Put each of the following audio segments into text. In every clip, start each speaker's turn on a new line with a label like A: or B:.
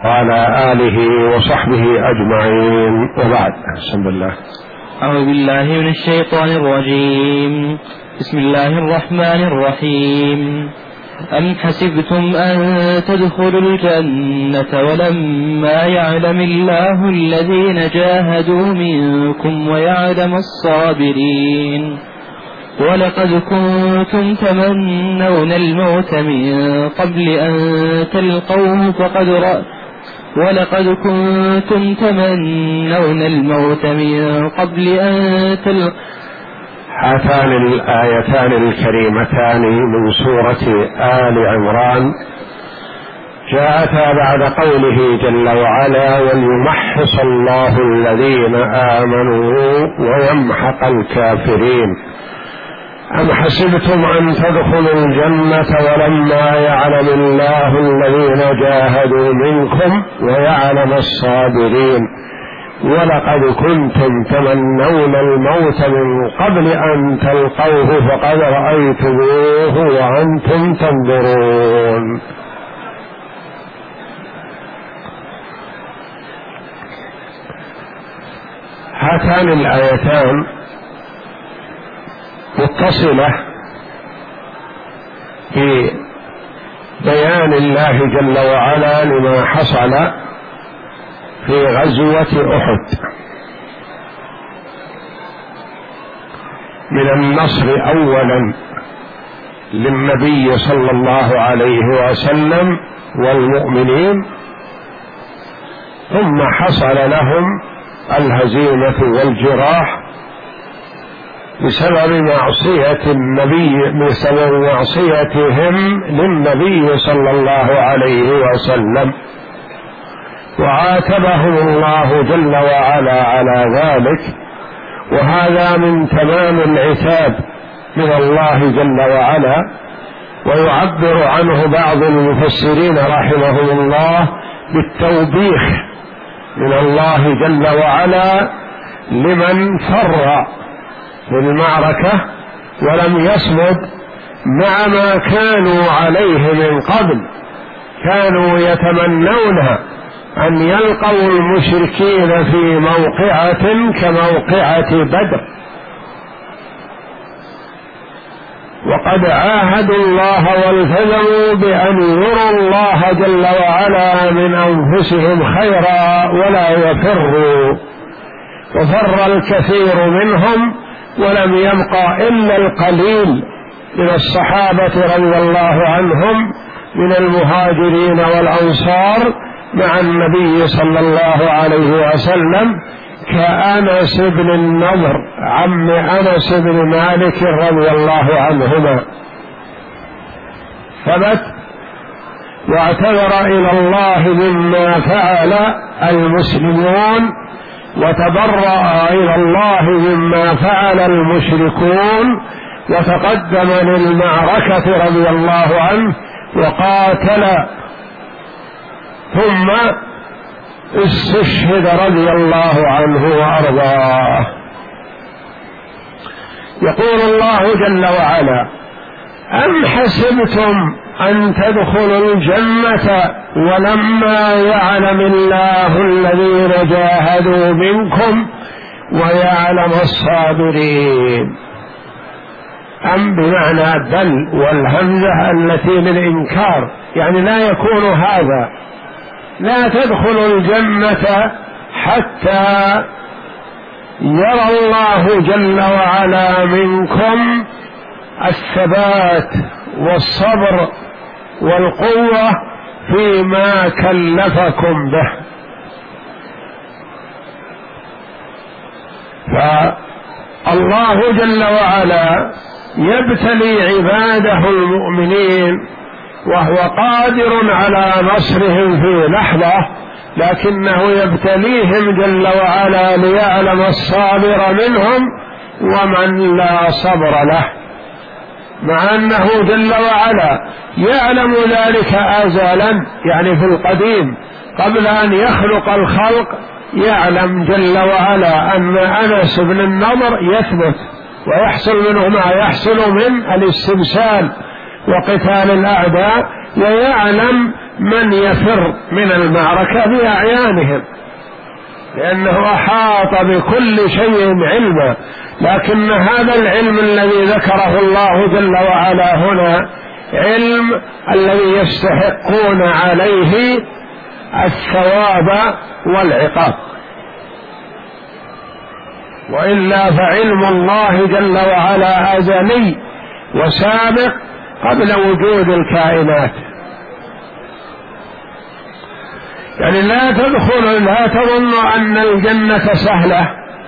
A: وعلى آله وصحبه أجمعين، وبعد. بسم الله.
B: أعوذ بالله من الشيطان الرجيم. بسم الله الرحمن الرحيم. أم حسبتم أن تدخلوا الجنة ولما يعلم الله الذين جاهدوا منكم ويعلم الصابرين. ولقد كنتم تمنون الموت من قبل أن تلقوه
A: هاتان الآيتان الكريمتان من سورة آل عمران جاءتا بعد قوله جل وعلا: وليمحص الله الذين آمنوا ويمحق الكافرين. أم حسبتم أن تدخلوا الجنة ولما يعلم الله الذين جاهدوا منكم ويعلم الصابرين. ولقد كنتم تمنون الموت من قبل أن تلقوه فقد رأيتموه وأنتم تنظرون. هاتان الآيتان متصلة في بيان الله جل وعلا لما حصل في غزوة أحد من النصر أولا للنبي صلى الله عليه وسلم والمؤمنين، ثم حصل لهم الهزيمة والجراح بسبب معصيتهم للنبي صلى الله عليه وسلم، وعاتبهم الله جل وعلا على ذلك. وهذا من تمام العتاب من الله جل وعلا، ويعبر عنه بعض المفسرين رحمهم الله بالتوبيخ من الله جل وعلا لمن فر في المعركة ولم يصمد مع ما كانوا عليه من قبل. كانوا يتمنون أن يلقوا المشركين في موقعة كموقعة بدر، وقد عاهدوا الله والتزموا بأن يروا الله جل وعلا من أنفسهم خيرا ولا يفروا، وفر الكثير منهم ولم يبقى إلا القليل من الصحابة رضي الله عنهم من المهاجرين والأنصار مع النبي صلى الله عليه وسلم، كأنس بن النضر عم أنس بن مالك رضي الله عنهما، ثبت واعتذر إلى الله مما فعل المسلمون، وتبرأ إلى الله مما فعل المشركون، وتقدم للمعركة رضي الله عنه وقاتل، ثم استشهد رضي الله عنه وأرضاه. يقول الله جل وعلا: أم حسبتم أن تدخلوا الجنة ولما يعلم الله الذين جاهدوا منكم ويعلم الصابرين. أم بمعنى بل، والهمزة التي للإنكار، يعني لا يكون هذا، لا تدخلوا الجنة حتى يرى الله جل وعلا منكم الثبات والصبر والقوة فيما كلفكم به. فالله جل وعلا يبتلي عباده المؤمنين وهو قادر على نصرهم في لحظة، لكنه يبتليهم جل وعلا ليعلم الصابر منهم ومن لا صبر له، مع أنه جل وعلا يعلم ذلك أزلا، يعني في القديم قبل أن يخلق الخلق يعلم جل وعلا أن أنس بن النضر يثبت ويحصل منه ما يحصل من الاستبسال وقتال الأعداء، ويعلم من يفر من المعركة بأعيانهم، لأنه أحاط بكل شيء علما، لكن هذا العلم الذي ذكره الله جل وعلا هنا علم الذي يستحقون عليه الثواب والعقاب، وإلا فعلم الله جل وعلا أزلي وسابق قبل وجود الكائنات. يعني لا تظن أن الجنة سهلة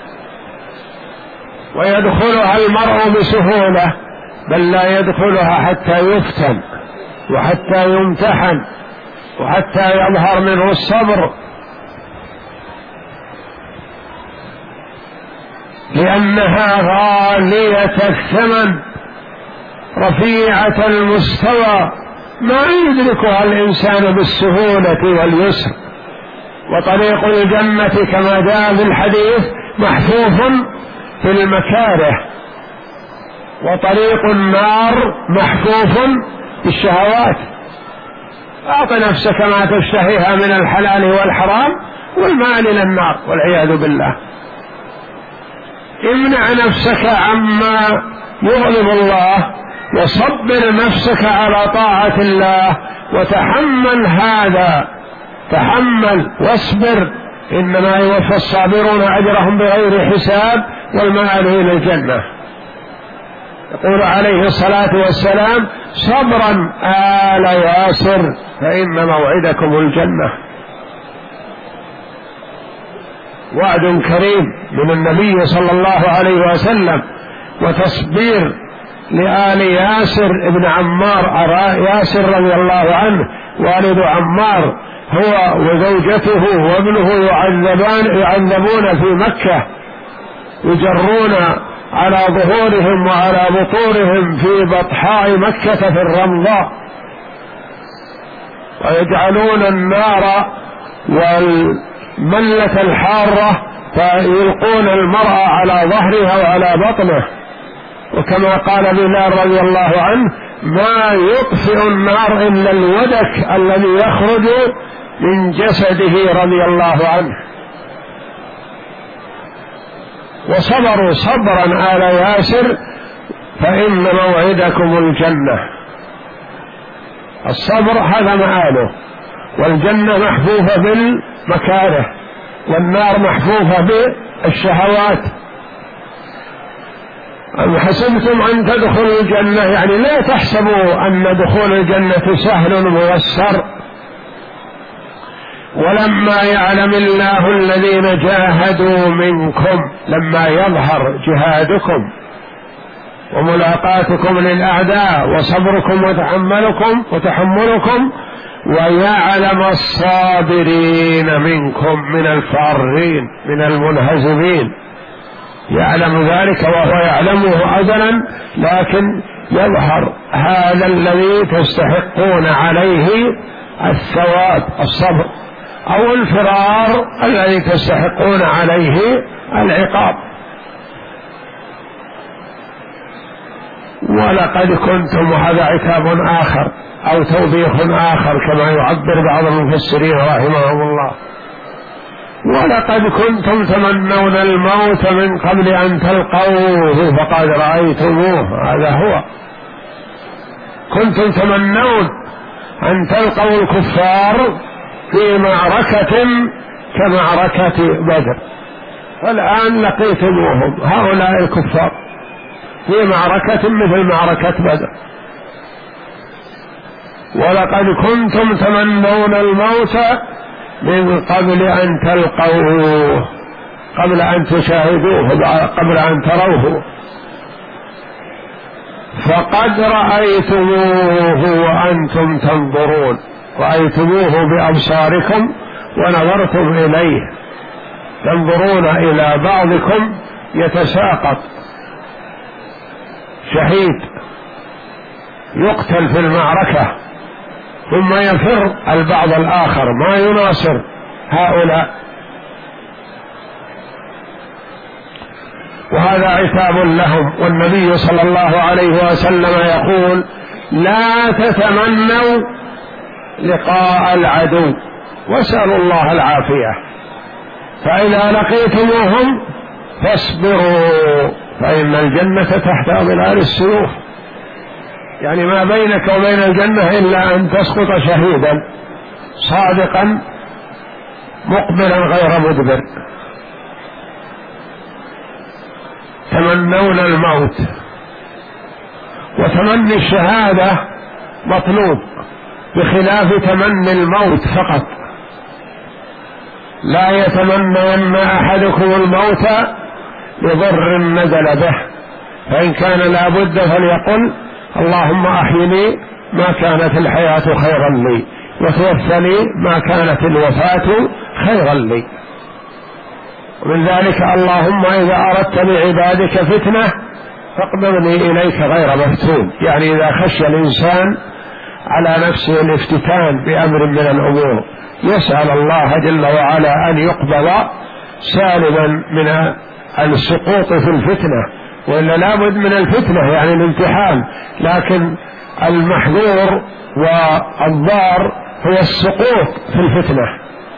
A: ويدخلها المرء بسهولة، بل لا يدخلها حتى يفتن وحتى يمتحن وحتى يظهر منه الصبر، لأنها غالية الثمن رفيعة المستوى، ما يدركها الإنسان بالسهولة واليسر. وطريق الجنة كما جاء في الحديث محفوف في المكاره، وطريق النار محفوف بالشهوات. أعط نفسك ما تشتهيها من الحلال والحرام والمال إلى النار والعياذ بالله. امنع نفسك عما يغضب الله وصبر نفسك على طاعة الله وتحمل هذا، تحمل واصبر، إنما يوفى الصابرون أجرهم بغير حساب والمآل إلى الجنة. يقول عليه الصلاة والسلام: صبرا آل ياسر فإن موعدكم الجنة. وعد كريم من النبي صلى الله عليه وسلم، وتصبير لآل ياسر ابن عمار. ياسر رضي الله عنه والد عمار، هو وزوجته وابنه يعذبون في مكة، يجرون على ظهورهم وعلى بطورهم في بطحاء مكة في الرمضاء، ويجعلون النار والملة الحارة فيلقون المرأة على ظهرها وعلى بطنه، وكما قال بلال رضي الله عنه: ما يطفئ النار إلا الودك الذي يخرج من جسده رضي الله عنه. وصبروا صبرا آل ياسر فإن موعدكم الجنة. الصبر هذا مآله، والجنة محفوفة بالمكاره، والنار محفوفة بالشهوات. أم حسبتم أن تدخلوا الجنة، يعني لا تحسبوا أن دخول الجنة سهل ميسر. ولما يعلم الله الذين جاهدوا منكم، لما يظهر جهادكم وملاقاتكم للأعداء وصبركم وتحملكم، ويعلم الصابرين منكم من الفارين من المنهزمين، يعلم ذلك وهو يعلمه أزلا، لكن يظهر هذا الذي تستحقون عليه الثواب الصبر، أو الفرار الذي تستحقون عليه العقاب. ولقد كنتم، وهذا عتاب آخر أو توبيخ آخر كما يعبر بعض المفسرين رحمهم الله: ولقد كنتم تمنون الموت من قبل أن تلقوه فقد رأيتموه. هذا هو، كنتم تمنون أن تلقوا الكفار في معركة كمعركة بدر، فالآن لقيتموهم هؤلاء الكفار في معركة مثل معركة بدر. ولقد كنتم تمنون الموت من قبل أن تلقوه، قبل أن تشاهدوه، قبل أن تروه، فقد رأيتموه وأنتم تنظرون، رأيتموه بأبصاركم ونظرتم إليه، تنظرون إلى بعضكم يتساقط شهيد يقتل في المعركة، ثم يفر البعض الآخر ما يناصر هؤلاء. وهذا عتاب لهم. والنبي صلى الله عليه وسلم يقول: لا تتمنوا لقاء العدو، واسألوا الله العافية. فإذا لقيتموهم فاصبروا فإن الجنة تحت ظلال السيوف، يعني ما بينك وبين الجنة إلا أن تسقط شهيدا صادقا مقبلا غير مدبر. تمنون الموت، وتمني الشهادة مطلوب بخلاف تمني الموت فقط. لا يتمنين أحدكم الموت لضر نزل به، فإن كان لا بد فليقل اللهم أحيني ما كانت الحياة خيرا لي، وتوفني ما كانت الوفاة خيرا لي. ومن ذلك اللهم إذا أردت بعبادك فتنة فاقبضني إليك غير مفتون، يعني إذا خشي الإنسان على نفسه الافتتان بأمر من الأمور يسأل الله جل وعلا أن يقبض سالما من السقوط في الفتنة، وإلا لابد من الفتنة يعني الامتحان، لكن المحذور والضار هو السقوط في الفتنة.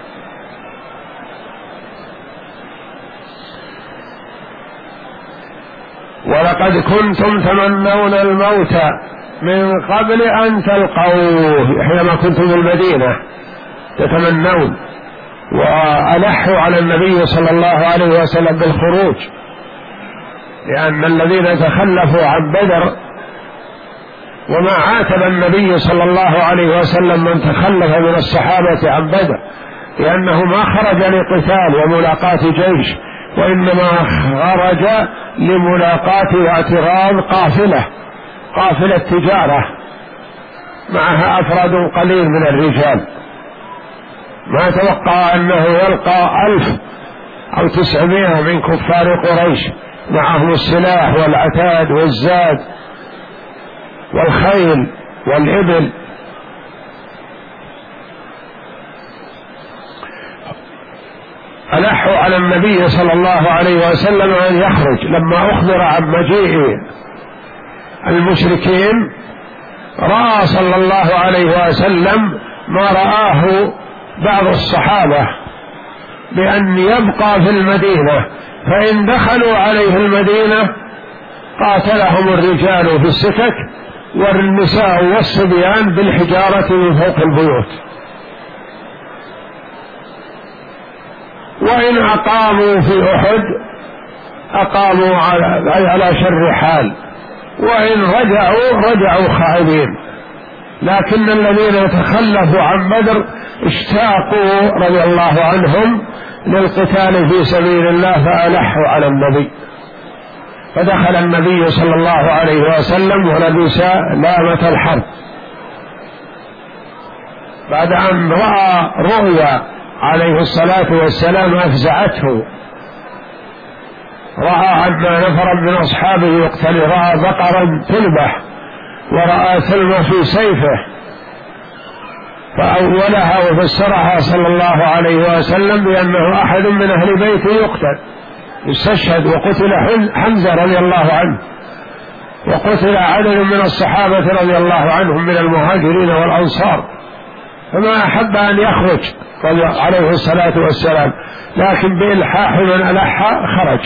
A: ولقد كنتم تمنون الموت من قبل أن تلقوه، حينما كنتم في المدينة تتمنون، وألحوا على النبي صلى الله عليه وسلم بالخروج، لأن الذين تخلفوا عن بدر، وما عاتب النبي صلى الله عليه وسلم من تخلف من الصحابة عن بدر، لأنه ما خرج لقتال وملاقاة جيش، وإنما خرج لملاقاة واعتراض قافلة تجارة معها أفراد قليل من الرجال. ما توقع أنه يلقى 1000 أو 900 من كفار قريش معهم السلاح والعتاد والزاد والخيل والإبل. ألحوا على النبي صلى الله عليه وسلم أن يخرج، لما أخبر عن مجيء المشركين رأى صلى الله عليه وسلم ما رآه بعض الصحابة بأن يبقى في المدينة، فإن دخلوا عليه المدينة قاتلهم الرجال في السكك والنساء والصبيان بالحجارة من فوق البيوت، وإن أقاموا في أحد أقاموا على شر حال، وإن رجعوا خائبين. لكن الذين تخلفوا عن بدر اشتاقوا رضي الله عنهم للقتال في سبيل الله فألحوا على النبي، فدخل النبي صلى الله عليه وسلم ولبس لامة الحرب بعد أن رأى رؤيا عليه الصلاة والسلام أفزعته. رأى أن نفرا من أصحابه يقتل، رأى بقرا تذبح، ورأى ثلمة في سيفه، فأولها وفسرها صلى الله عليه وسلم بأنه أحد من أهل بيته يقتل يستشهد. وقتل حمزة رضي الله عنه، وقتل عدد من الصحابة رضي الله عنهم من المهاجرين والأنصار، فما أحب أن يخرج عليه الصلاة والسلام، لكن بإلحاح من ألح خرج.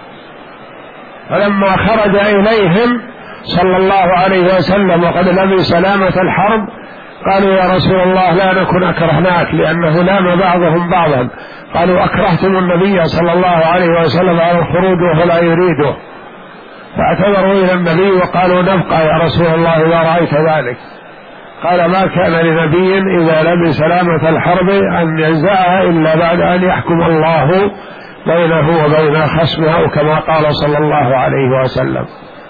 A: فلما خرج إليهم صلى الله عليه وسلم وقد لبس لامة الحرب قالوا يا رسول الله لا نكن أكرهناك، لأنه لام بعضهم بعضا. قالوا أكرهتم النبي صلى الله عليه وسلم على الخروج وهو لا يريده، فاعتذروا إلى النبي وقالوا نبقى يا رسول الله إذا رأيت ذلك. قال ما كان لنبي إذا لبس لامة الحرب أن ينزعها إلا بعد أن يحكم الله بينه وبين خصمه، أو كما قال صلى الله عليه وسلم.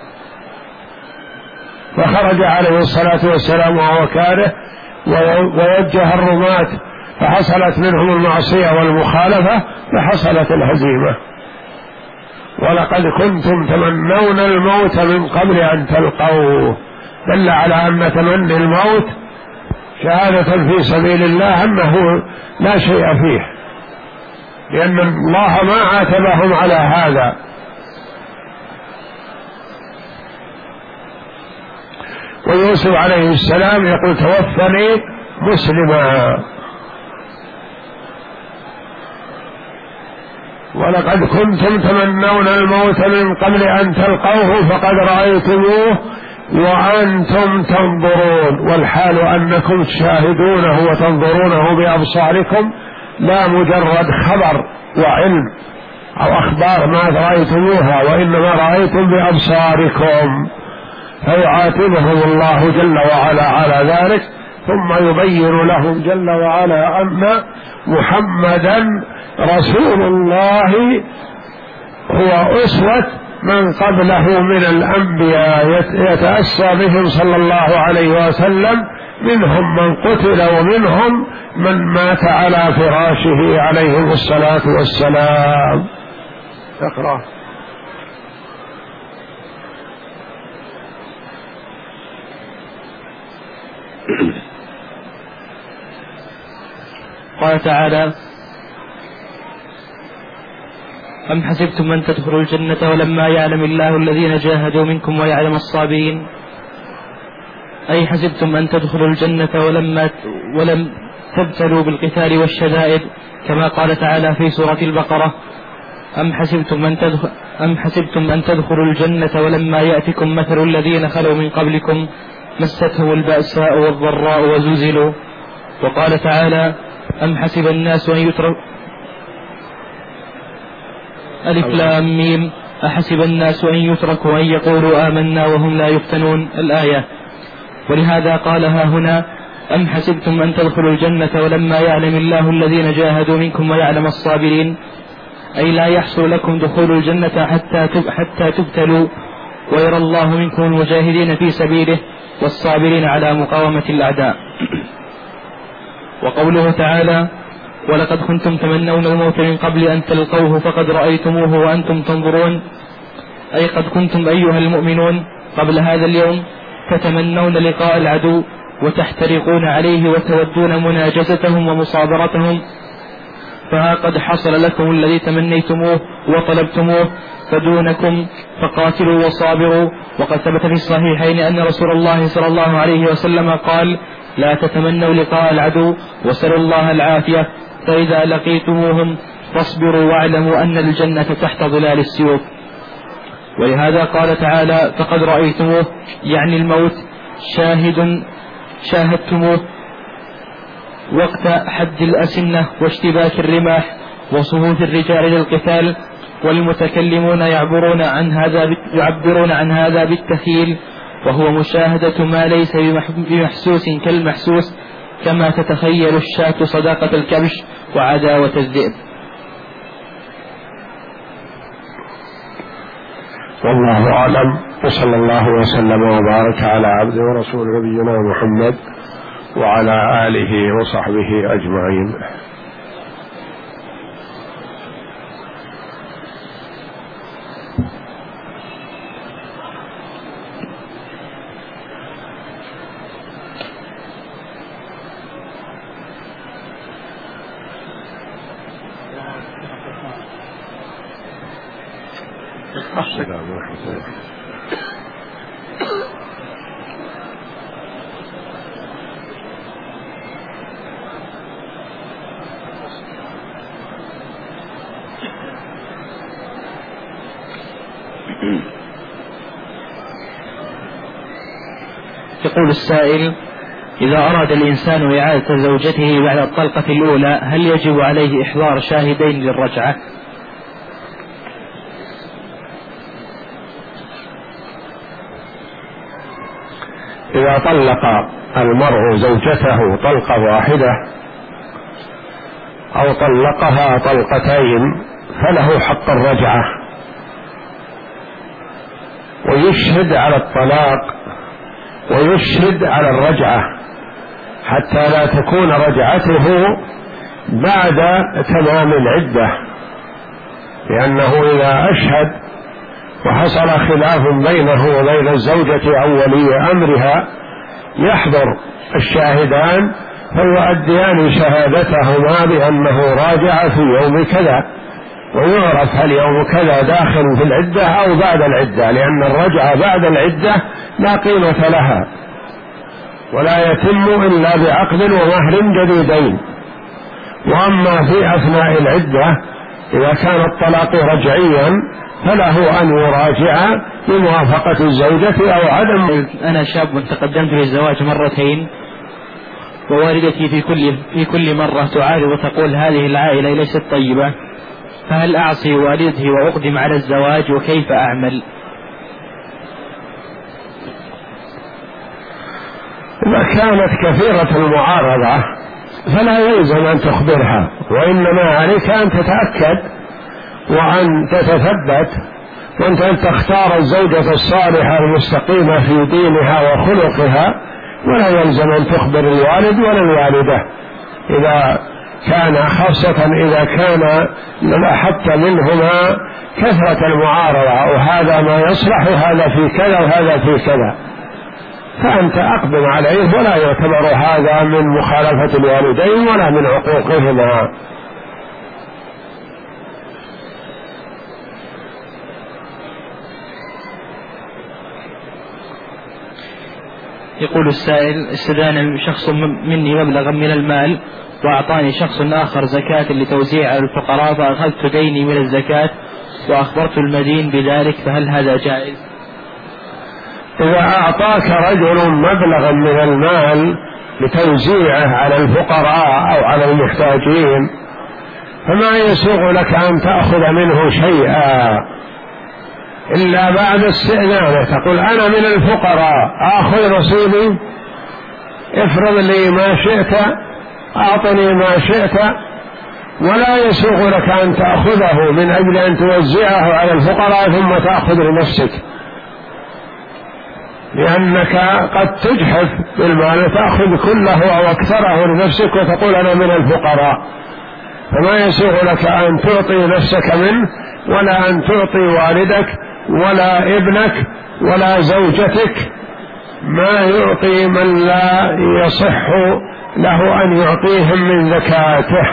A: فخرج عليه الصلاة والسلام وهو كاره ووجه الرماة، فحصلت منهم المعصية والمخالفة، فحصلت الهزيمة. ولقد كنتم تمنون الموت من قبل أن تلقوه، دل على أن تمني الموت شهادة في سبيل الله أنه لا شيء فيه، لأن الله ما عاتبهم على هذا. ويوسف عليه السلام يقول توفني مسلما. ولقد كنتم تمنون الموت من قبل أن تلقوه فقد رأيتموه وأنتم تنظرون، والحال أنكم تشاهدونه وتنظرونه بأبصاركم، لا مجرد خبر وعلم أو أخبار ما رأيتموها، وإنما رأيتم بأبصاركم. فيعاتبهم الله جل وعلا على ذلك، ثم يبين لهم جل وعلا أن محمدا رسول الله هو أسوة من قبله من الأنبياء، يتأسى بهم صلى الله عليه وسلم، منهم من قتل ومنهم من مات على فراشه عليهم الصلاة والسلام. اقرأ.
B: قال تعالى: أم حسبتم أن تدخلوا الجنة ولما يعلم الله الذين جاهدوا منكم ويعلم الصابرين. أي حسبتم أن تدخلوا الجنة ولم تبتلوا بالقتال والشدائد، كما قال تعالى في سورة البقرة: أم حسبتم أن تدخلوا الجنة ولما يأتكم مثل الذين خلوا من قبلكم مستهم البأساء والضراء وزلزلوا. وقال تعالى: أم حسب الناس أن يتركوا ألف لام ميم أحسب الناس أن يتركوا أن يقولوا آمنا وهم لا يفتنون الآية. ولهذا قالها هنا: أم حسبتم أن تدخلوا الجنة ولما يعلم الله الذين جاهدوا منكم ويعلم الصابرين، أي لا يحصل لكم دخول الجنة حتى تبتلوا ويرى الله منكم المجاهدين في سبيله والصابرين على مقاومة الأعداء. وقوله تعالى: ولقد كنتم تمنون الموت من قبل أن تلقوه فقد رأيتموه وأنتم تنظرون، أي قد كنتم أيها المؤمنون قبل هذا اليوم تتمنون لقاء العدو وتحترقون عليه وتودون مناجزتهم ومصابرتهم، فها قد حصل لكم الذي تمنيتموه وطلبتموه فدونكم، فقاتلوا وصابروا. وقد ثبت في الصحيحين أن رسول الله صلى الله عليه وسلم قال: لا تتمنوا لقاء العدو وسلوا الله العافية، فإذا لقيتموهم فاصبروا واعلموا أن الجنة تحت ظلال السيوف. ولهذا قال تعالى: فقد رأيتموه، يعني الموت شاهدتموه وقت حد الأسنة واشتباك الرماح وصفوف الرجال للقتال، والمتكلمون يعبرون عن هذا بالتخيل، وهو مشاهدة ما ليس بمحسوس كالمحسوس، كما تتخيل الشاة صداقة الكبش وعداوة الذئب.
A: والله أعلم، وصلى الله وسلم وبارك على عبده ورسول نبينا محمد وعلى آله وصحبه أجمعين.
B: يقول السائل: إذا أراد الإنسان إعادة زوجته بعد الطلقة الأولى هل يجب عليه إحضار شاهدين للرجعة؟
A: إذا طلق المرء زوجته طلقة واحدة أو طلقها طلقتين فله حق الرجعة، ويشهد على الطلاق ويشهد على الرجعة حتى لا تكون رجعته بعد تمام العدة، لأنه إذا أشهد وحصل خلاف بينه وبين الزوجة أو ولي أمرها يحضر الشاهدان فيؤديان شهادتهما بأنه راجع في يوم كذا، ويعرف هل يوم كذا داخل في العدة أو بعد العدة، لأن الرجعة بعد العدة لا قيمة لها، ولا يتم إلا بعقد ومهر جديدين. وأما في أثناء العدة إذا كان الطلاق رجعيا فله أن يراجع بموافقة الزوجة أو عدم.
B: أنا شاب تقدمت للزواج مرتين، ووالدتي في كل مرة تعارض وتقول هذه العائلة ليست طيبة، فهل أعصي والدتي وأقدم على الزواج وكيف أعمل؟
A: إذا كانت كثيرة المعارضة فلا يلزم أن تخبرها، وإنما عليك أن تتأكد وأن تتثبت، وأن تختار الزوجة الصالحة المستقيمة في دينها وخلقها، ولا يلزم أن تخبر الوالد ولا الوالدة إذا كان، خاصة إذا كان حتى منهما كثرة المعارضة، وهذا ما يصلح وهذا في كذا وهذا في كذا، فأنت أقدم عليه، ولا يعتبر هذا من مخالفة الوالدين ولا من عقوقهما.
B: يقول السائل: استدان شخص مني مبلغا من المال، وأعطاني شخص آخر زكاة لتوزيع على الفقراء، فأخذت ديني من الزكاة وأخبرت المدين بذلك، فهل هذا جائز؟
A: إذا أعطاك رجل مبلغا من المال لتوزيعه على الفقراء أو على المحتاجين فما يسوغ لك أن تأخذ منه شيئا إلا بعد استئذانه، تقول أنا من الفقراء آخذ رصيدي، افرض لي ما شئت، أعطني ما شئت، ولا يسوغ لك أن تأخذه من أجل أن توزعه على الفقراء ثم تأخذ لنفسك، لأنك قد تجحف بالمال تأخذ كله أو أكثره لنفسك وتقول أنا من الفقراء، فما يسوغ لك أن تعطي نفسك منه، ولا أن تعطي والدك ولا ابنك ولا زوجتك ما يعطي من لا يصح له أن يعطيهم من زكاته.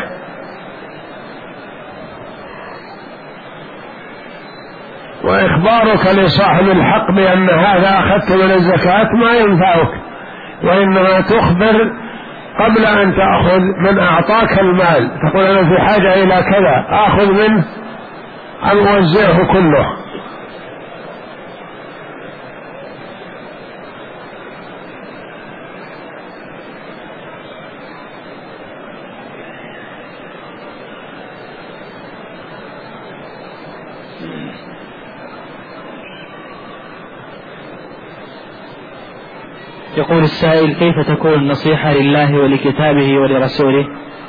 A: وإخبارك لصاحب الحق بأن هذا أخذت من الزكاة ما ينفعك، وإنما تخبر قبل أن تأخذ من أعطاك المال، تقول أنا في حاجة إلى كذا آخذ منه أم أوزعه كله.
B: يقول السائل: كيف تكون النصيحة لله ولكتابه ولرسوله؟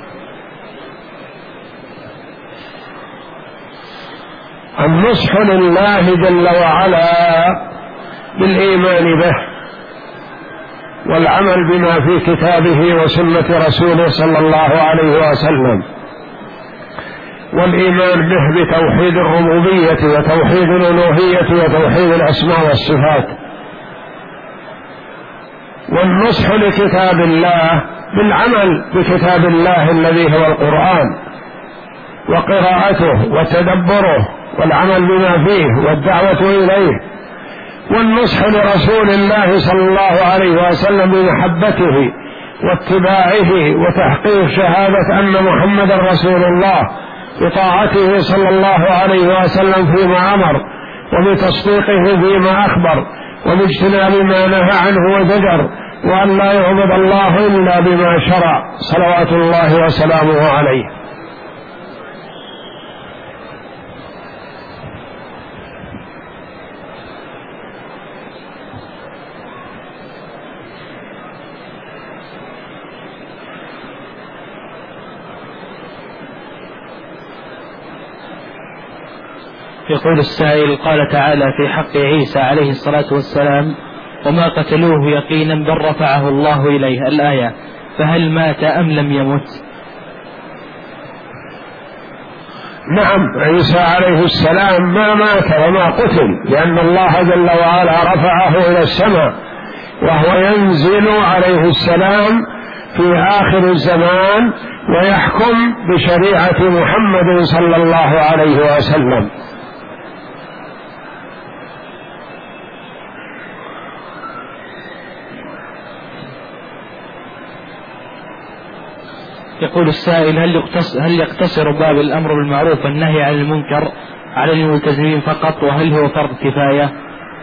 A: النصح لله جل وعلا بالإيمان به والعمل بما في كتابه وسنة رسوله صلى الله عليه وسلم، والإيمان به بتوحيد الربوبية وتوحيد الألوهية وتوحيد الأسماء والصفات، والنصح لكتاب الله بالعمل بكتاب الله الذي هو القرآن وقراءته وتدبره والعمل بما فيه والدعوة إليه، والنصح لرسول الله صلى الله عليه وسلم بمحبته واتباعه وتحقيق شهادة أن محمد رسول الله، بطاعته صلى الله عليه وسلم فيما أمر وبتصديقه فيما أخبر وباجتناب ما نهى عنه وزجر، وأن لا يعبد الله إلا بما شرع صلوات الله وسلامه عليه.
B: يقول السائل: قال تعالى في حق عيسى عليه الصلاة والسلام: وما قتلوه يقينا بل رفعه الله إليه، الآية، فهل مات أم لم يمت؟
A: نعم، عيسى عليه السلام ما مات وما قتل، لأن الله جل وعلا رفعه إلى السماء، وهو ينزل عليه السلام في آخر الزمان ويحكم بشريعة محمد صلى الله عليه وسلم.
B: يقول السائل: هل يقتصر باب الأمر بالمعروف والنهي عن المنكر على الملتزمين فقط، وهل هو فرض كفاية؟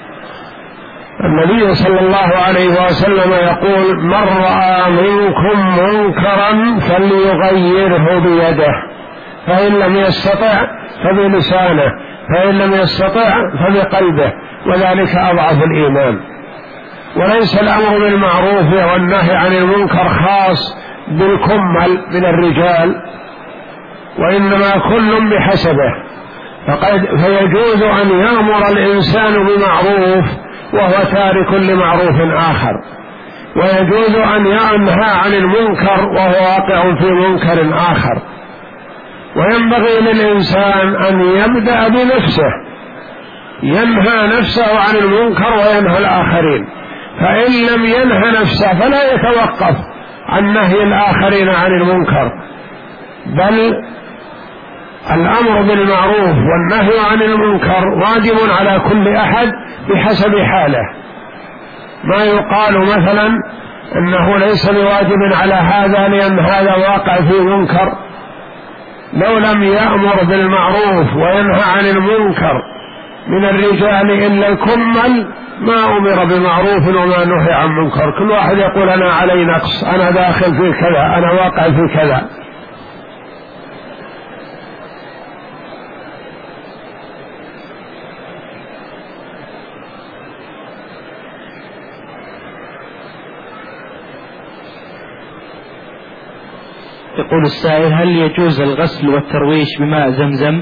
A: النبي صلى الله عليه وسلم يقول: من رأى منكم منكرا فليغيره بيده، فإن لم يستطع فبلسانه، فإن لم يستطع فبقلبه، وذلك أضعف الإيمان. وليس الأمر بالمعروف والنهي عن المنكر خاص بالكمل من الرجال، وإنما كل بحسبه. فيجوز أن يأمر الإنسان بمعروف وهو تارك لمعروف آخر، ويجوز أن ينهى عن المنكر وهو واقع في منكر آخر. وينبغي للإنسان أن يبدأ بنفسه، ينهى نفسه عن المنكر وينهى الآخرين، فإن لم ينهى نفسه فلا يتوقف عن نهي الآخرين عن المنكر، بل الأمر بالمعروف والنهي عن المنكر واجب على كل أحد بحسب حاله. ما يقال مثلا إنه ليس بواجب على هذا لأن هذا واقع في منكر، لو لم يأمر بالمعروف وينهى عن المنكر من الرجال إلا الكمل ما أمر بمعروف وما نهي عن منكر. كل واحد يقول: أنا علي نقص، أنا داخل في كذا، أنا واقع في كذا.
B: يقول السائل: هل يجوز الغسل والترويش بماء زمزم؟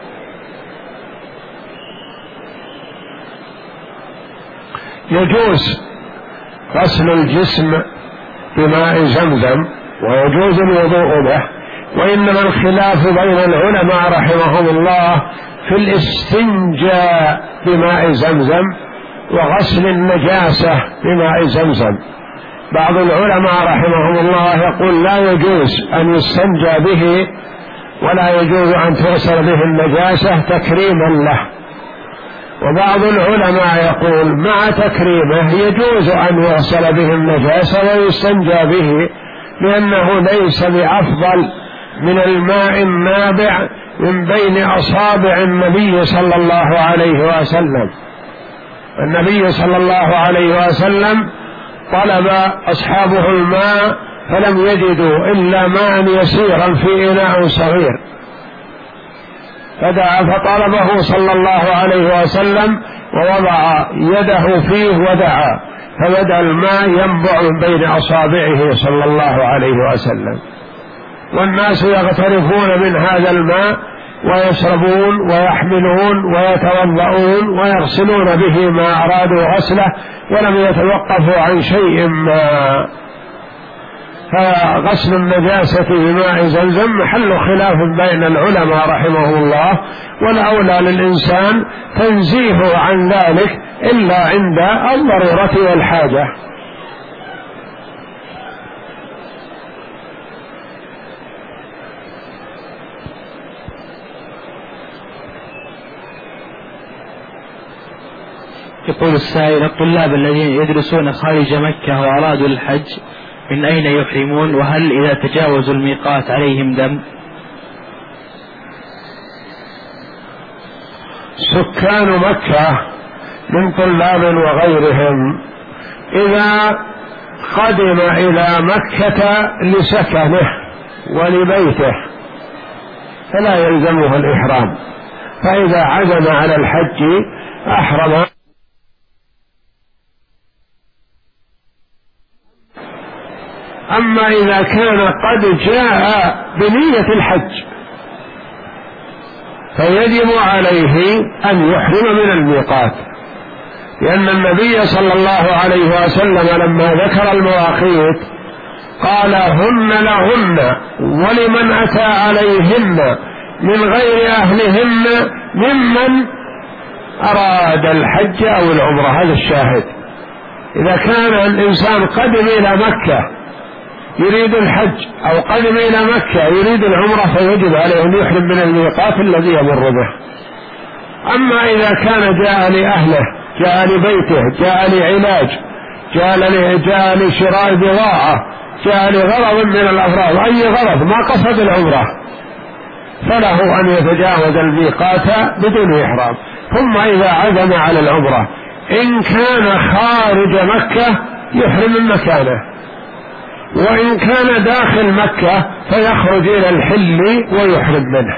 A: يجوز غسل الجسم بماء زمزم ويجوز الوضوء به، وإنما الخلاف بين العلماء رحمهم الله في الاستنجاء بماء زمزم وغسل النجاسة بماء زمزم. بعض العلماء رحمهم الله يقول لا يجوز أن يستنجى به ولا يجوز أن تغسل به النجاسة تكريما له، وبعض العلماء يقول مع تكريمه يجوز أن يغسل به النجاسة ويستنجى به، لأنه ليس بأفضل من الماء النابع من بين أصابع النبي صلى الله عليه وسلم. النبي صلى الله عليه وسلم طلب أصحابه الماء فلم يجدوا إلا ماء يسيرا في إناء صغير، فدعا فطلبه صلى الله عليه وسلم ووضع يده فيه ودعا، فبدأ الماء ينبع من بين أصابعه صلى الله عليه وسلم، والناس يغترفون من هذا الماء ويشربون ويحملون ويتوضؤون ويغسلون به ما أرادوا غسله ولم يتوقفوا عن شيء ما. فغسل النجاسة بماء زمزم محل خلاف بين العلماء رحمهم الله، والأولى للإنسان تنزيهه عن ذلك إلا عند الضرورة والحاجة.
B: يقول السائل: الطلاب الذين يدرسون خارج مكة وأرادوا الحج من أين يحرمون؟ وهل إذا تجاوزوا الميقات عليهم دم؟
A: سكان مكة من طلاب وغيرهم إذا قدم إلى مكة لسكنه ولبيته فلا يلزمه الإحرام، فإذا عزم على الحج أحرم. أما إذا كان قد جاء بنية الحج فيجب عليه أن يحرم من الميقات، لأن النبي صلى الله عليه وسلم لما ذكر المواقيت قال: هن لهن ولمن أتى عليهن من غير أهلهن ممن أراد الحج أو العمرة. هذا الشاهد. إذا كان الإنسان قدم إلى مكة يريد الحج أو قدم إلى مكة يريد العمرة فيجب عليه أن يحرم من الميقات الذي يمر به. أما إذا كان جاء لأهله، جاء لبيته، جاء لعلاج، جاء لشراء بضاعة جاء لغرض من الأغراض، أي غرض ما قصد العمرة، فله أن يتجاوز الميقات بدون إحرام. ثم إذا عزم على العمرة إن كان خارج مكة يحرم من مكانه، وإن كان داخل مكة فيخرج إلى الحل ويحرم منه.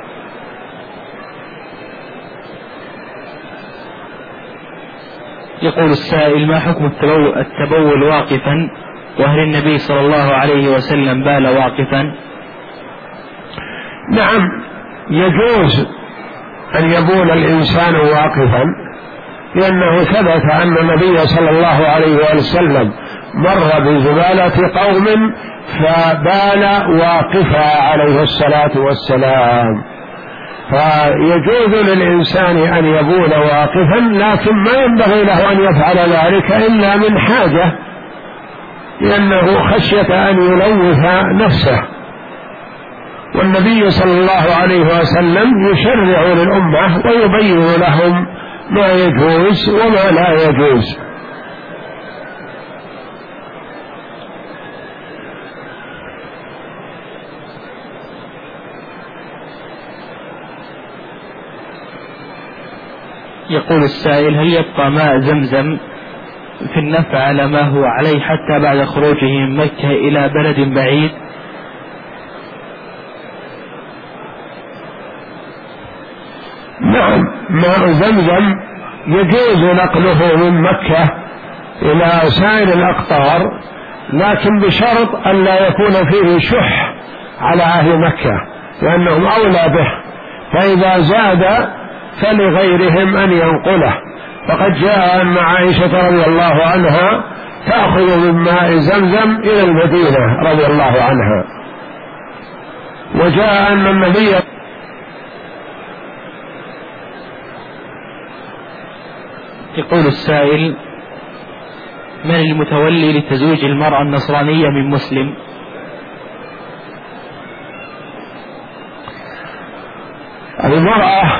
B: يقول السائل: ما حكم التبول واقفا، وهل النبي صلى الله عليه وسلم بال واقفا؟
A: نعم، يجوز أن يبول الإنسان واقفا، لأنه ثبت أن النبي صلى الله عليه وسلم مر بزبالة قوم فبال واقفا عليه الصلاة والسلام، فيجوز للإنسان أن يبول واقفا، لكن ما ينبغي له أن يفعل ذلك إلا من حاجة، لأنه خشية أن يلوث نفسه. والنبي صلى الله عليه وسلم يشرع للأمة ويبين لهم ما يجوز وما لا يجوز.
B: يقول السائل: هل يبقى ماء زمزم في النفع على ما هو عليه حتى بعد خروجه من مكة إلى بلد بعيد؟
A: نعم، ماء زمزم يجوز نقله من مكة إلى سائر الأقطار، لكن بشرط أن لا يكون فيه شح على أهل مكة، لأنهم أولى به، فإذا زاد فلغيرهم أن ينقله. فقد جاء أن عائشة رضي الله عنها تأخذ من ماء زمزم إلى المدينة رضي الله عنها، وجاء أن النبي.
B: يقول السائل: من المتولي لتزويج المرأة النصرانية من مسلم؟
A: المرأة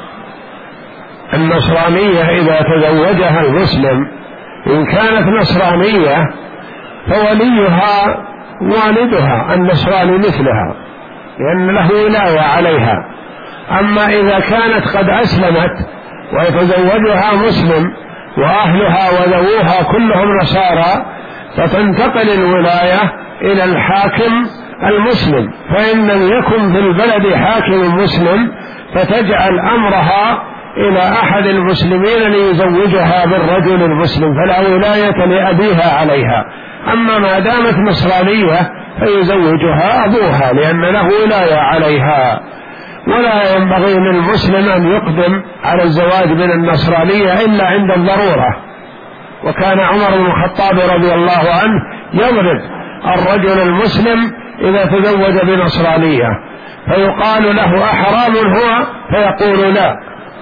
A: النصرانية إذا تزوجها المسلم إن كانت نصرانية فوليها والدها النصراني مثلها، لأن له ولاية عليها. أما إذا كانت قد أسلمت ويتزوجها مسلم وأهلها وذووها كلهم نصارى فتنتقل الولاية إلى الحاكم المسلم، فإن لم يكن في البلد حاكم مسلم فتجعل أمرها إلى أحد المسلمين ليزوجها بالرجل المسلم، فلا ولاية لأبيها عليها. أما ما دامت نصرانية فيزوجها أبوها لأن له ولاية عليها. ولا ينبغي للمسلم أن يقدم على الزواج من النصرانية إلا عند الضرورة. وكان عمر بن الخطاب رضي الله عنه يضرب الرجل المسلم إذا تزوج بنصرانية، فيقال له: أحرام هو؟ فيقول: لا،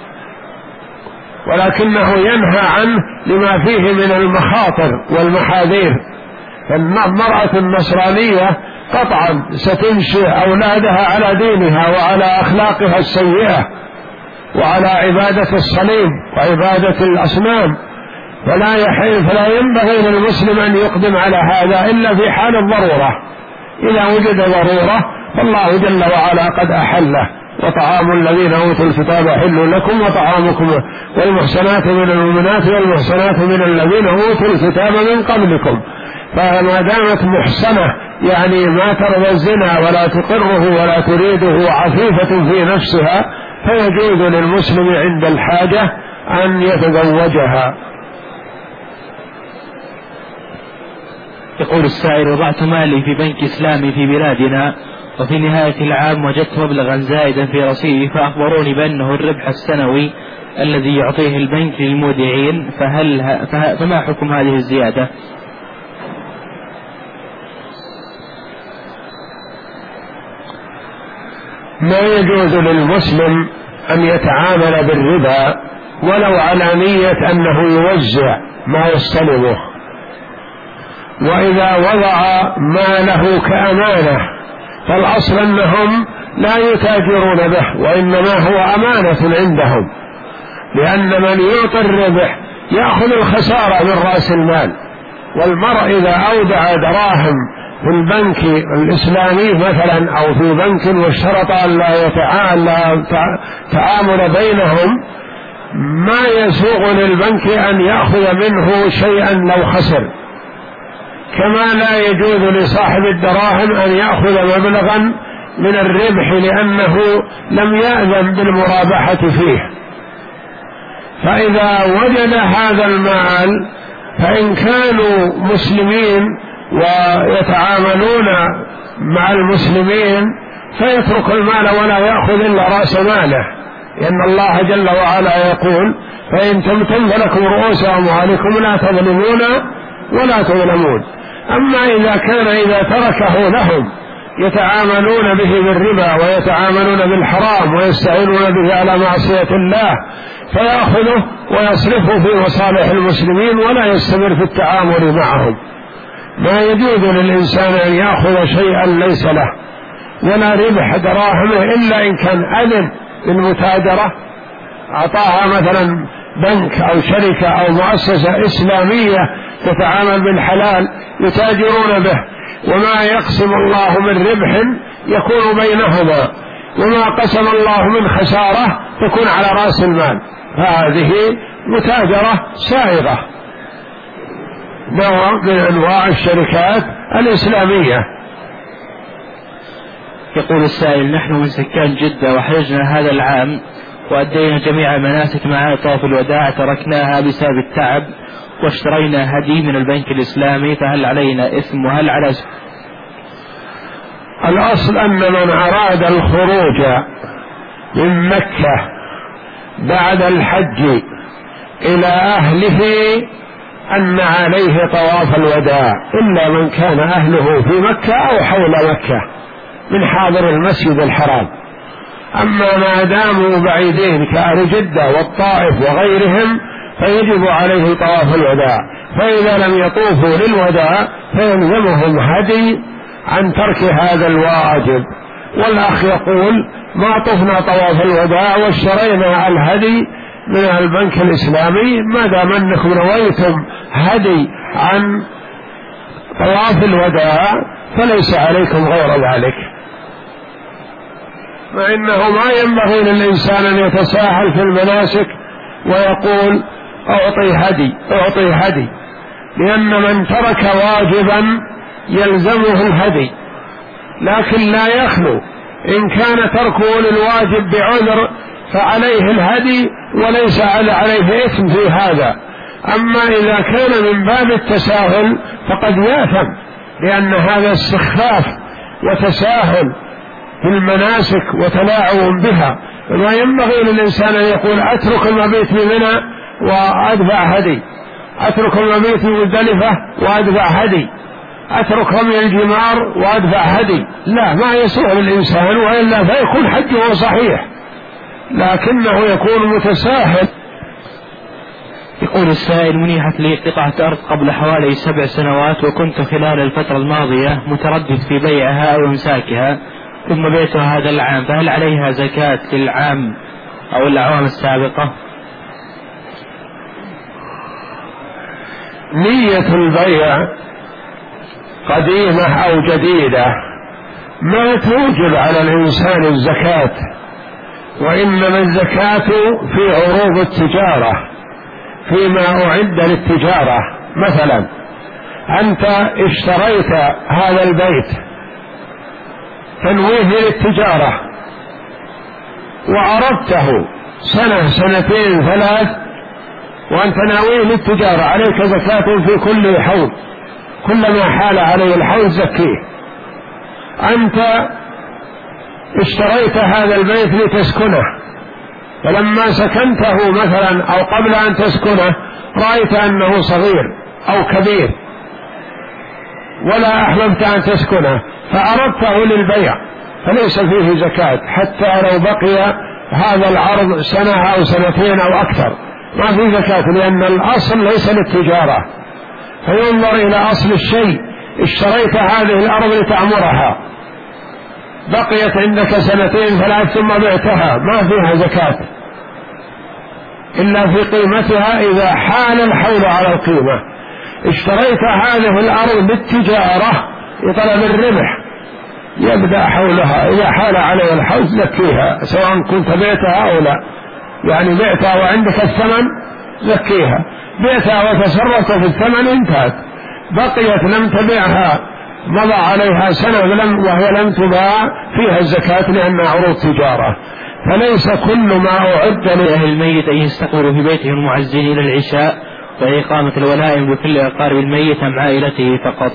A: ولكنه ينهى عنه لما فيه من المخاطر والمحاذير. فالمرأة النصرانية قطعا ستنشئ أولادها على دينها وعلى أخلاقها السيئة وعلى عبادة الصليب وعبادة الأصنام، فلا ينبغي للمسلم أن يقدم على هذا إلا في حال الضرورة. إذا وجد ضرورة فالله جل وعلا قد أحله: وطعام الذين أوتوا الكتاب حل لكم وطعامكم، والمحسنات من المؤمنات والمحسنات من الذين أوتوا الكتاب من قبلكم. فما دامت محسنة يعني ما ترضى الزنا ولا تقره ولا تريده عفيفة في نفسها فيجوز للمسلم عند الحاجة أن يتزوجها.
B: يقول السائل: وضعت مالي في بنك إسلامي في بلادنا، وفي نهاية العام وجدت مبلغا زائدا في رصيدي، فأخبروني بأنه الربح السنوي الذي يعطيه البنك للمودعين، فما حكم هذه الزيادة؟
A: ما يجوز للمسلم أن يتعامل بالربا ولو على نية أنه يوزع ما يستلمه، وإذا وضع ماله كأمانة فالأصل أنهم لا يتاجرون به، وإنما هو أمانة عندهم، لأن من يعطي الربح يأخذ الخسارة من رأس المال. والمرء إذا أودع دراهم في البنك الإسلامي مثلا أو في بنك واشترط أن لا تعامل بينهم، ما يسوغ للبنك أن يأخذ منه شيئا لو خسر، كما لا يجوز لصاحب الدراهم أن يأخذ مبلغا من الربح لأنه لم يأذن بالمرابحة فيه. فإذا وجد هذا المال، فإن كانوا مسلمين ويتعاملون مع المسلمين فيترك المال ولا يأخذ إلا رأس ماله، لأن الله جل وعلا يقول: فإن تمتم فلكم رؤوس أموالكم لا تظلمون ولا تظلمون. أما إذا تركه لهم يتعاملون به بالربا ويتعاملون بالحرام ويستعينون به على معصية الله، فيأخذه ويصرفه في مصالح المسلمين ولا يستمر في التعامل معهم. ما يجوز للإنسان أن يأخذ شيئا ليس له ولا ربح دراهمه إلا إن كان أذن للمتاجرة، أعطاها مثلا بنك أو شركة أو مؤسسة إسلامية تتعامل بالحلال يتاجرون به، وما يقسم الله من ربح يكون بينهما، وما قسم الله من خسارة تكون على رأس المال، فهذه متاجرة سائغة، نوع من أنواع الشركات الإسلامية.
B: يقول السائل: نحن من سكان جدة وحجنا هذا العام وأدينا جميع المناسك مع طواف الوداع، تركناها بسبب التعب واشترينا هدي من البنك الإسلامي، فهل علينا إثم وهل على
A: الأصل أن من أراد الخروج من مكة بعد الحج إلى أهله أن عليه طواف الوداع، إلا من كان أهله في مكة أو حول مكة من حاضر المسجد الحرام. أما ما داموا بعيدين كأهل جدة والطائف وغيرهم فيجب عليه طواف الوداع، فإذا لم يطوفوا للوداع فيلزمهم هدي عن ترك هذا الواجب. والأخ يقول: ما طفنا طواف الوداع واشترينا الهدي من البنك الإسلامي، ما دام أنكم نويتم هدي عن طواف الوداع فليس عليكم غير ذلك. مع أنه ما ينبغي للإنسان أن يتساهل في المناسك ويقول: أعطي هدي، لأن من ترك واجبا يلزمه الهدي، لكن لا يخلو إن كان تركه للواجب بعذر فعليه الهدي وليس عليه إثم في هذا. أما إذا كان من باب التساهل فقد يأثم، لأن هذا استخفاف وتساهل في المناسك وتلاعب بها. وما ينبغي للإنسان أن يقول: أترك المبيت بمنى وأدفع هدي، أترك المبيت بمزدلفة وأدفع هدي، أترك رمي الجمار وأدفع هدي. لا، ما يسوء للإنسان، وإلا فيكون حجه صحيح، لكنه يكون متساهل.
B: يقول السائل: منيحت لي قطعة أرض قبل حوالي 7 سنوات، وكنت خلال الفترة الماضية متردد في بيعها أو إمساكها، ثم بعتها هذا العام، فهل عليها زكاة للعام أو الأعوام السابقة؟
A: نية البيع قديمة أو جديدة ما توجب على الإنسان الزكاة، وإنما الزكاة في عروض التجارة، فيما أعد للتجارة. مثلا أنت اشتريت هذا البيت تنويه للتجارة وعرضته 1 2 3 وأنت ناويه للتجارة، عليك زكاة في كل حول، كلما حال عليه الحول زكيه. أنت اشتريت هذا البيت لتسكنه، فلما سكنته مثلا أو قبل أن تسكنه رأيت أنه صغير أو كبير ولا أحببت أن تسكنه فأردته للبيع، فليس فيه زكاة حتى لو بقي هذا العرض 1 أو 2 أو أكثر، ما فيه زكاة، لأن الأصل ليس للتجارة. فينظر إلى أصل الشيء. اشتريت هذه الأرض لتعمرها، بقيت عندك 2 3 ثم بعتها، ما فيها زكاة إلا في قيمتها إذا حال الحول على القيمة. اشتريت هذه الأرض للتجارة لطلب الربح يبدأ حولها، إذا حال عليه الحول زكيها سواء كنت بعتها أو لا، يعني بعتها وعندك الثمن زكيها، بعتها وتصرفت في الثمن انتهت، بقيت لم تبعها مضى عليها سنة وهي لم تباع فيها الزكاة لأنها عروض تجارة. فليس كل ما أعد
B: لأهل الميت أن يستقبلوا في بيته المعزين إلى العشاء وإقامة الولائم لكل أقارب الميت أم عائلته فقط.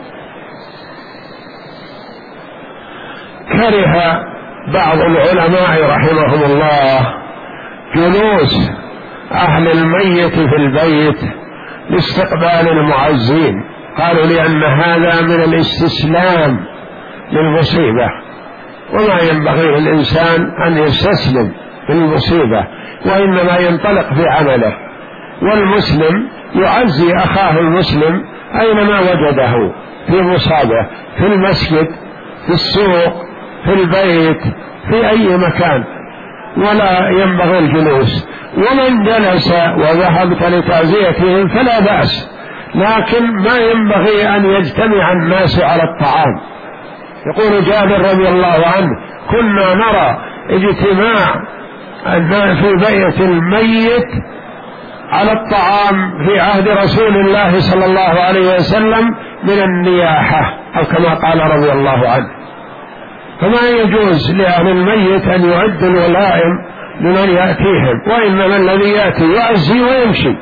A: كره بعض العلماء رحمهم الله جلوس أهل الميت في البيت لاستقبال المعزين، قالوا لأن هذا من الاستسلام للمصيبة، وما ينبغي للإنسان أن يستسلم للمصيبة وإنما ينطلق في عمله، والمسلم يعزي أخاه المسلم أينما وجده في مصابه، في المسجد، في السوق، في البيت، في أي مكان، ولا ينبغي الجلوس. ومن جلس وذهبت لتعزيتهم فلا بأس، لكن ما ينبغي أن يجتمع الناس على الطعام. يقول جابر رضي الله عنه كنا نرى اجتماع الناس في بيت الميت على الطعام في عهد رسول الله صلى الله عليه وسلم من النياحة أو كما قال رضي الله عنه. فما يجوز لأهل الميت أن يعد الولائم لمن يأتيهم، وإنما الذي يأتي يعزي ويمشي.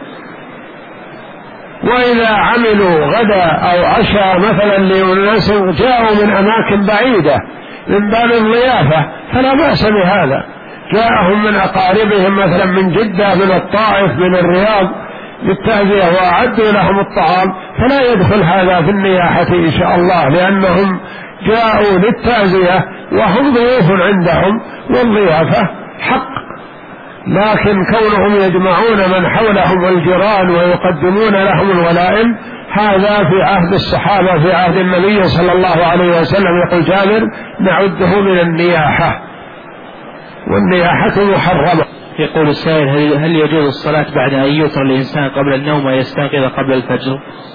A: وإذا عملوا غدا أو عشاء مثلا لناس جاءوا من أماكن بعيدة من باب الضيافة فلا بأس بهذا، جاءهم من أقاربهم مثلا من جدة، من الطائف، من الرياض للتعزية وأعدوا لهم الطعام، فلا يدخل هذا في النياحة إن شاء الله، لأنهم جاءوا للتعزية وهم ضيوف عندهم والضيافة حق. لكن كونهم يجمعون من حولهم والجيران ويقدمون لهم الولائم هذا في عهد الصحابة، في عهد النبي صلى الله عليه وسلم يقول جابر نعده من النياحة، والنياحة محرمة.
B: يقول السائل هل يجوز الصلاة بعد أن يوتر الإنسان قبل النوم ويستيقظ قبل الفجر؟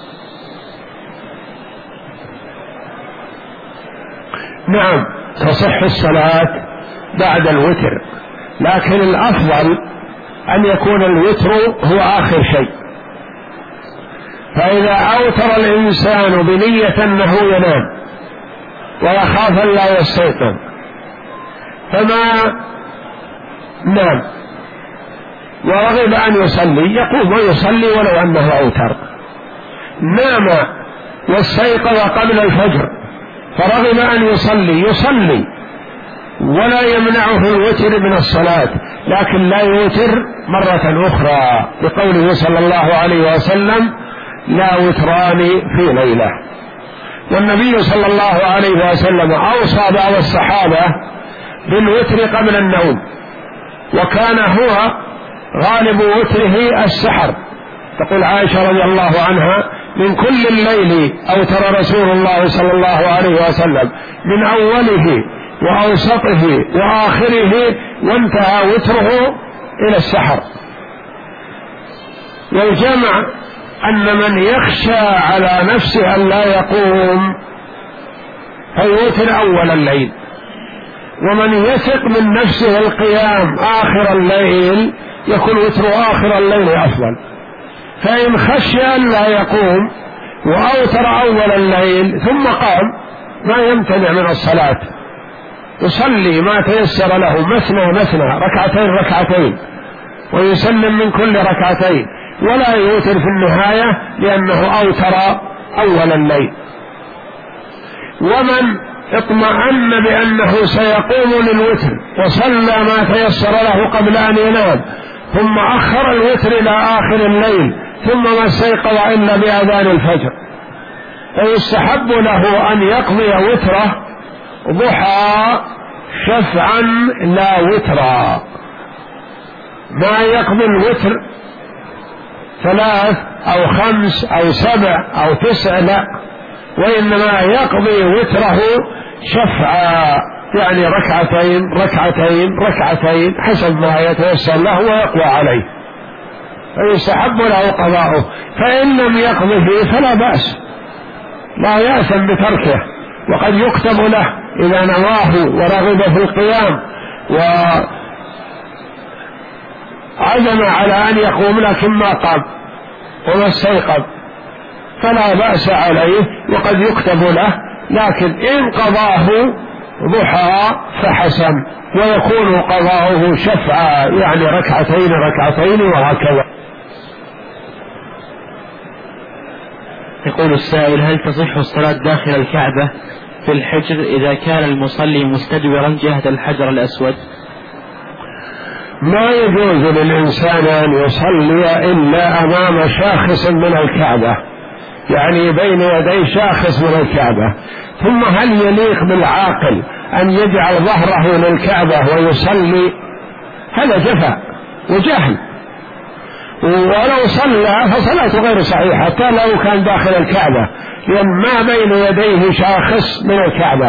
A: نعم تصح الصلاة بعد الوتر، لكن الأفضل أن يكون الوتر هو آخر شيء. فإذا أوتر الإنسان بنية أنه ينام ويخاف أن لا يستيقظ فما نام ورغب أن يصلي يقوم ويصلي ولو أنه أوتر. نام واستيقظ قبل الفجر فرغب أن يصلي ولا يمنعه الوتر من الصلاة، لكن لا يوتر مرة أخرى بقوله صلى الله عليه وسلم لا وتران في ليلة. والنبي صلى الله عليه وسلم أوصى بعض الصحابة بالوتر قبل النوم، وكان هو غالب وتره السحر. تقول عائشة رضي الله عنها من كل الليل أوتر رسول الله صلى الله عليه وسلم من أوله وأوسطه وآخره وانتهى وتره إلى السحر. والجمع أن من يخشى على نفسه أن لا يقوم فيوتر أول الليل، ومن يثق من نفسه القيام آخر الليل يكون وتر آخر الليل أفضل. فإن خشي أن لا يقوم وأوتر أول الليل ثم قام ما يمتنع من الصلاة، يصلي ما تيسر له مثنى ركعتين ويسلم من كل ركعتين، ولا يوتر في النهاية لأنه أوتر أول الليل. ومن اطمأن بأنه سيقوم للوتر وصلى ما تيسر له قبل أن ينام ثم أخر الوتر إلى آخر الليل ثم ما استيقظ إلا بأذان الفجر، فيستحب له أن يقضي وتره ضحى شفعا لا وترا، ما يقضي الوتر 3 أو 5 أو 7 أو 9 لا، وإنما يقضي وتره شفعا، يعني ركعتين حسب ما يتيسر له ويقوى عليه، فيستحب له قضاؤه. فإن لم يقضه فلا بأس، لا يأثم بتركه، وقد يكتب له إذا نواه ورغب في القيام وعزم على أن يقوم لكن ما قام وما استيقظ فلا بأس عليه وقد يكتب له، لكن إن قضاه ضحى فحسن، ويكون قضاؤه شفعا يعني ركعتين وهكذا.
B: يقول السائل: هل تصح الصلاة داخل الكعبة في الحجر إذا كان المصلي مستدبرا جهة الحجر الأسود؟
A: ما يجوز للإنسان أن يصلي إلا أمام شاخص من الكعبة، يعني بين يدي شاخص من الكعبة. ثم هل يليق بالعاقل أن يجعل ظهره للكعبة ويصلي؟ هذا جفاء وجهل، ولو صلى فصلاته غير صحيحة حتى لو كان داخل الكعبة، لأن ما بين يديه شاخص من الكعبة.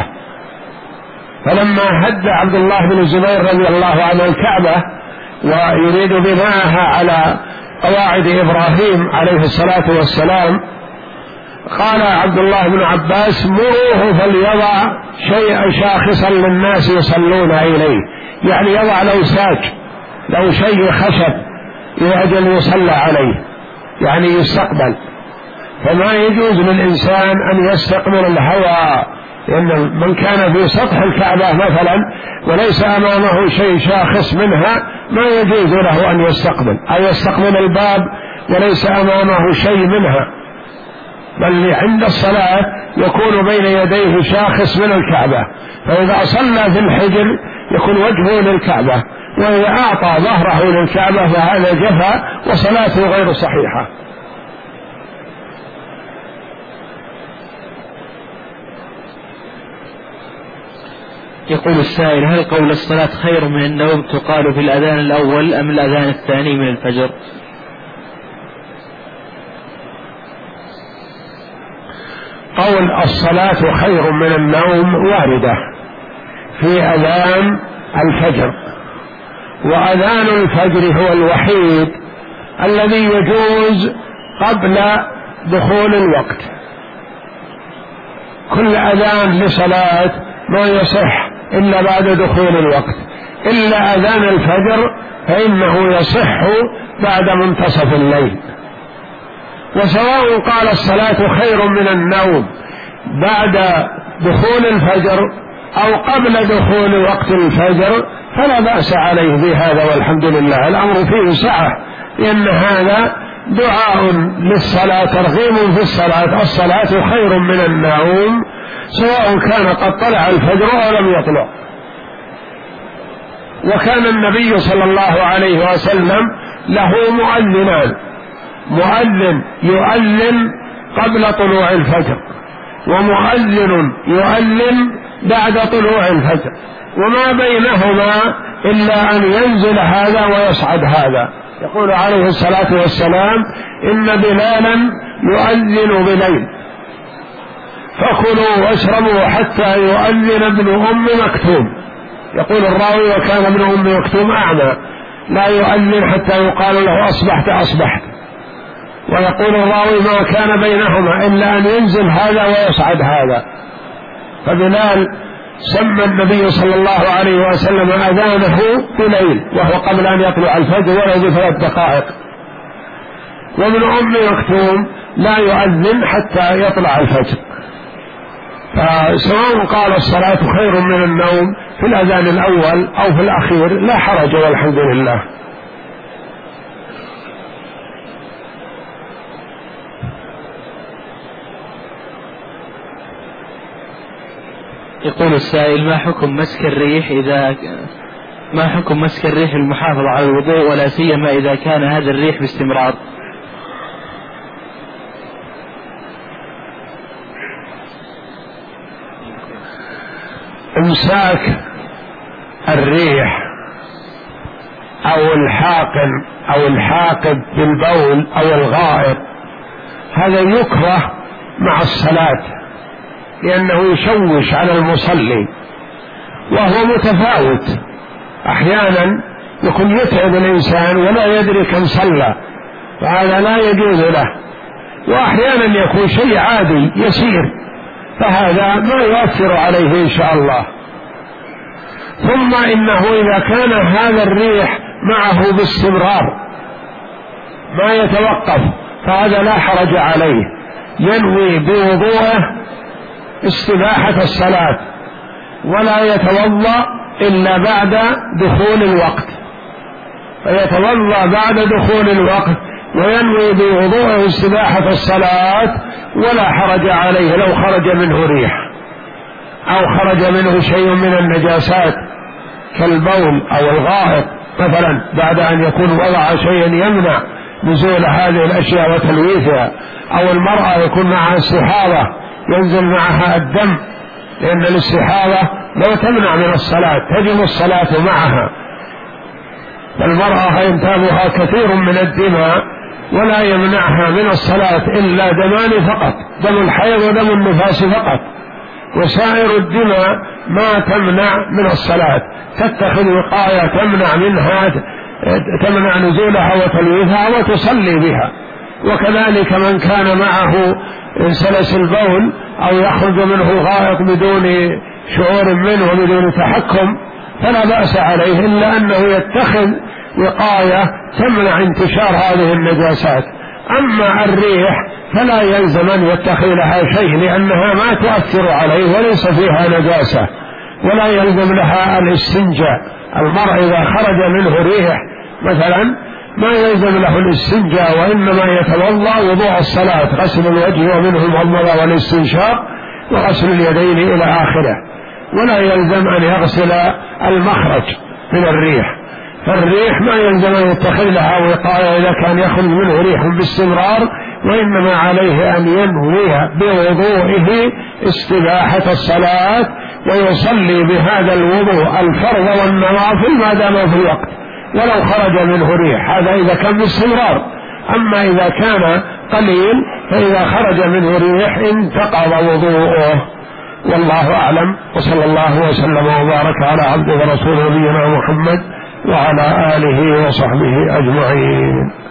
A: فلما هد عبد الله بن الزبير رضي الله عنه الكعبة ويريد بناءها على قواعد إبراهيم عليه الصلاة والسلام، قال عبد الله بن عباس: مروه فليضع شيئا شاخصا للناس يصلون إليه، يعني يضع لو شيء خشب لأجل يصلى عليه، يعني يستقبل. فما يجوز للإنسان أن يستقبل الهواء، لأن من كان في سطح الكعبة مثلا وليس أمامه شيء شاخص منها ما يجوز له أن يستقبل، أو يستقبل الباب وليس أمامه شيء منها، بل عند الصلاة يكون بين يديه شاخص من الكعبة. فإذا صلى في الحجر يكون وجهه للكعبة، وإذا أعطى ظهره للكعبة فهذا جفا وصلاته غير صحيحة.
B: يقول السائل: هل قول الصلاة خير من النوم تقال في الأذان الأول أم الأذان الثاني من الفجر؟
A: قول الصلاة خير من النوم واردة في أذان الفجر، وأذان الفجر هو الوحيد الذي يجوز قبل دخول الوقت. كل أذان لصلاة ما يصح إلا بعد دخول الوقت، إلا أذان الفجر فإنه يصح بعد منتصف الليل. وسواء قال الصلاة خير من النوم بعد دخول الفجر أو قبل دخول وقت الفجر فلا بأس عليه بهذا، والحمد لله الأمر فيه سعة، لأن هذا دعاء للصلاة، ترغيب في الصلاة. الصلاة خير من النوم سواء كان قد طلع الفجر أو لم يطلع. وكان النبي صلى الله عليه وسلم له مؤذنان، مؤذن يؤذن قبل طلوع الفجر، ومؤذن يؤذن بعد طلوع الفجر، وما بينهما إلا أن ينزل هذا ويصعد هذا. يقول عليه الصلاة والسلام: إن بلالا يؤذن بليل فكلوا واشربوا حتى يؤذن ابن أم مكتوم. يقول الراوي: وكان ابن أم مكتوم أعمى لا يؤذن حتى يقال له أصبحت. ويقول الراوي: ما كان بينهما إلا أن ينزل هذا ويصعد هذا. فبلال سمى النبي صلى الله عليه وسلم أذانه بليل وهو قبل أن يطلع الفجر ولو ب3 دقائق، وابن أم مكتوم لا يؤذن حتى يطلع الفجر. فسواء قال الصلاة خير من النوم في الأذان الأول أو في الأخير لا حرج والحمد لله.
B: يقول السائل: ما حكم مسك الريح المحافظة على الوضوء ولا سيما إذا كان هذا الريح باستمرار؟
A: امساك الريح أو الحاقن أو الحاقد بالبول أو الغائط هذا يكره مع الصلاة، لأنه يشوش على المصلي، وهو متفاوت. أحيانا يكون يتعب الإنسان ولا يدري كم صلى، فهذا لا يجوز له. وأحيانا يكون شيء عادي يسير فهذا ما يؤثر عليه إن شاء الله. ثم إنه إذا كان هذا الريح معه باستمرار ما يتوقف فهذا لا حرج عليه، ينوي بوضوءه استباحة الصلاة ولا يتوضأ إلا بعد دخول الوقت، فيتوضأ بعد دخول الوقت وينوي بوضوءه استباحة الصلاة ولا حرج عليه لو خرج منه ريح أو خرج منه شيء من النجاسات كالبول أو الغائط مثلا، بعد أن يكون وضع شيء يمنع نزول هذه الأشياء وتلويثها، أو المرأة يكون معها استحاضة ينزل معها الدم، لأن الاستحاضة لا تمنع من الصلاة، تجب الصلاة معها، فالمرأة ينتابها كثير من الدماء ولا يمنعها من الصلاة إلا دمان فقط، دم الحيض ودم النفاس فقط، وسائر الدماء ما تمنع من الصلاة، تتخذ وقاية تمنع منها، تمنع نزولها وتلويثها وتصلي بها. وكذلك من كان معه سلس البول أو يخرج منه غائط بدون شعور منه وبدون تحكم فلا بأس عليه، إلا أنه يتخذ وقاية تمنع انتشار هذه النجاسات. أما الريح فلا يلزم أن يتخذ لها شيء لأنها ما تؤثر عليه وليس فيها نجاسة، ولا يلزم لها الاستنجاء. المرء إذا خرج منه ريح مثلا ما يلزم له الاستنجاء، وإنما يتوضأ وضوء الصلاة، غسل الوجه ومنه المضمضة والاستنشاق وغسل اليدين إلى آخره، ولا يلزم أن يغسل المخرج من الريح. فالريح ما يلزم أن يتخذ لها وقاية إذا كان يخرج منه ريح باستمرار، وإنما عليه أن ينوي بوضوئه استباحة الصلاة ويصلي بهذا الوضوء الفرض والنوافل ما دام في الوقت ولو خرج منه ريح، هذا إذا كان باستمرار. أما إذا كان قليل فإذا خرج منه ريح انتقض وضوءه. والله أعلم، وصلى الله وسلم وبارك على عبده ورسوله نبينا محمد وعلى آله وصحبه أجمعين.